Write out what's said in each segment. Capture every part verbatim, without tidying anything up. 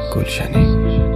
گلشنی.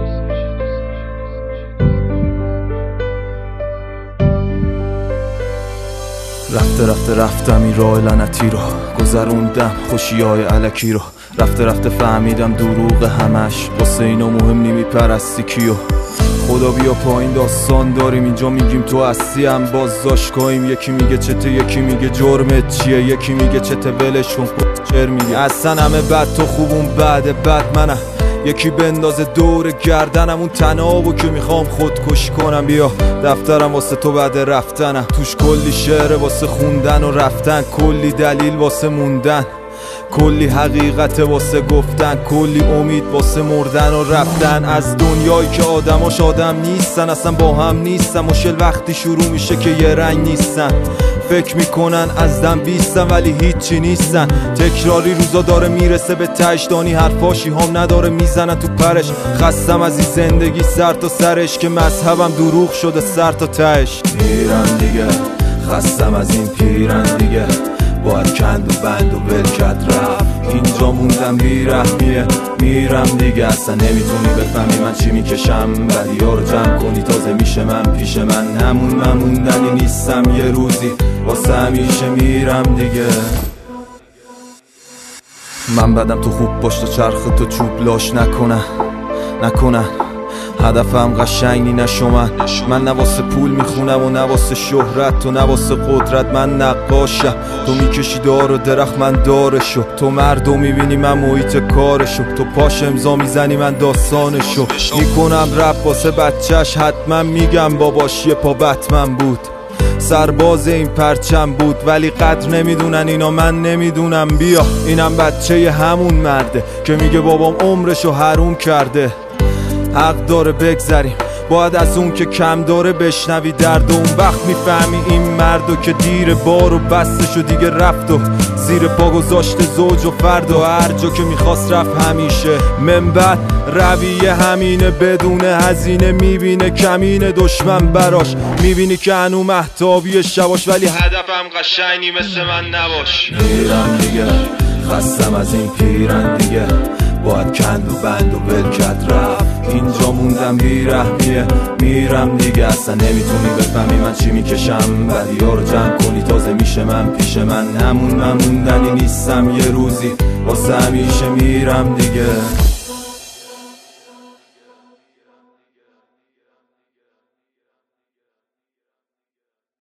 رفته رفته رفتم این راه لعنتی رو، گذروندم خوشیای الکی رو. رفته رفته فهمیدم دروغ همش، واسه اینا مهم نیمی پرستی کیو. خدا بیا پایین داستان داریم اینجا، میگیم تو هستی هم باز داشتگاهیم. یکی میگه چته، یکی میگه جرمت چیه، یکی میگه چته ولش کن چر میگه اصلا همه بد تو خوبون بعد بد منم. یکی بندازه دور گردنم اون تنابو که میخوام خودکشی کنم. بیا دفترم واسه تو بعد رفتنم، توش کلی شعر واسه خوندن و رفتن، کلی دلیل واسه موندن، کلی حقیقت واسه گفتن، کلی امید واسه مردن و رفتن. از دنیایی که آدماش آدم نیستن، اصلا با هم نیستن. مشکل وقتی شروع میشه که یه رنگ نیستن، فکر میکنن از دم بیستن ولی هیچی نیستن. تکراری روزا داره میرسه به تهش، دانی حرفاشی هم نداره میزنن تو پرش. خستم از این زندگی سر تا سرش، که مذهبم دروغ شده سر تا تهش. میرم دیگه، خستم از این پیرن دیگه، باید کند و بند و ولکت رفت. اینجا موندم بیرحمیه، میرم دیگه. اصلا نمیتونی بفهمی من چی میکشم، ولی ها رو جمع کنی تازه میشه من پیش من. همون من موندنی نیستم یه روزی، واسه همیشه میرم دیگه. من بدم تو خوب باش تا چرخ تو چوب لاش نکنن نکنن. هدفم قشنگی نشو من من نه واسه پول میخونم و نه واسه شهرت، تو نه واسه قدرت من نقاشم. تو میکشی دار و درخت من دارشو، تو مردم میبینی من محیط کارشو، تو پاش امضا میزنی من داستانشو. میکنم رپ واسه بچهش، حتما میگم باباش یه پا بتمن بود، سرباز این پرچم بود، ولی قدر نمیدونن اینا من نمیدونم. بیا اینم بچه همون مرده که میگه بابام عمرشو حروم کرده. حق داره بگذریم، باید از اون که کم داره بشنوی درد، و اون وقت میفهمی این مردو که دیر بار و بستشو دیگه رفت و زیر پا گذاشته زوج و فرد، و هر جا که میخواست رفت همیشه. من بعد رویه همینه، بدون هزینه میبینه کمینه دشمن براش، میبینی که هنو محتابی شباش، ولی هدفم قشنگی مثل من نباش. میرم دیگه، خستم از این پیرن دیگه، باید کند و بند و ولکت رفت. اینجا موندم بیرحمیه، میرم دیگه. اصلا نمیتونی بفهمی من چی میکشم، ولی ها رو جمع کنی تازه میشه من پیش من. همون من موندنی نیستم یه روزی، واسه همیشه میرم دیگه.